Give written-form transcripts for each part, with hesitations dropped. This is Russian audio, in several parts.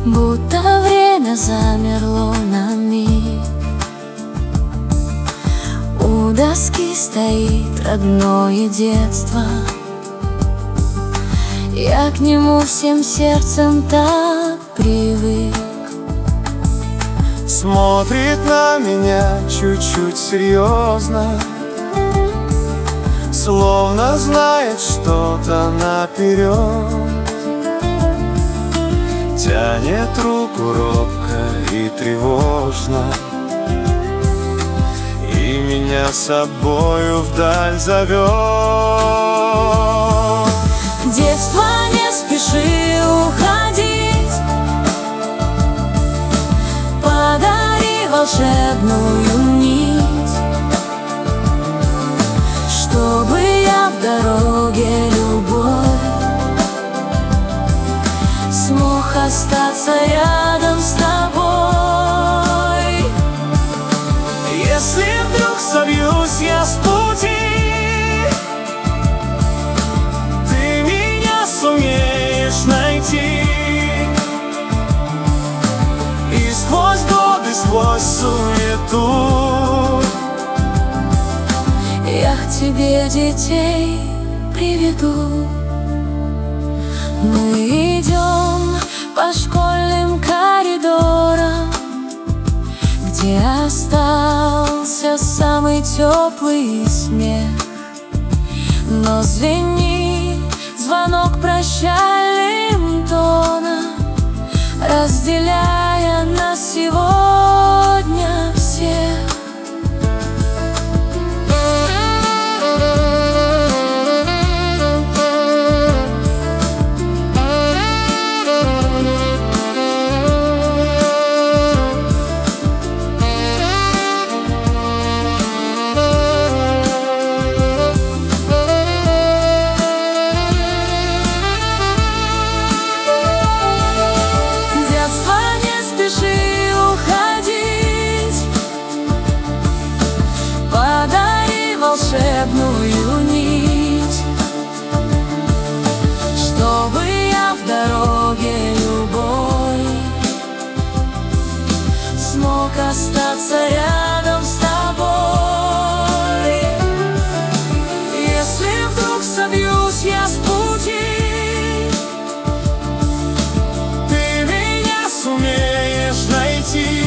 Будто время замерло на миг. У доски стоит родное детство. Я к нему всем сердцем так привык. Смотрит на меня чуть-чуть серьезно, словно знает что-то наперед. Тянет руку робко и тревожно, и меня с собою вдаль зовет. Детство, не спеши уходить, подари волшебную нить, чтобы я в дороге любовь смог остаться рядом с тобой. Если вдруг собьюсь я с пути, ты меня сумеешь найти. И сквозь годы, сквозь суету я к тебе детей приведу. Мы идем по школьным коридорам, где остался самый теплый смех. Но звенит звонок прощальным тоном, разделяя нас сегодня всех. Волшебную нить, чтобы я в дороге любой смог остаться рядом с тобой. Если вдруг собьюсь я с пути, ты меня сумеешь найти.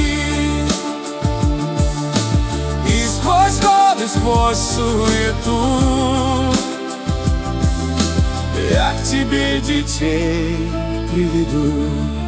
Сквозь суету я к тебе детей приведу.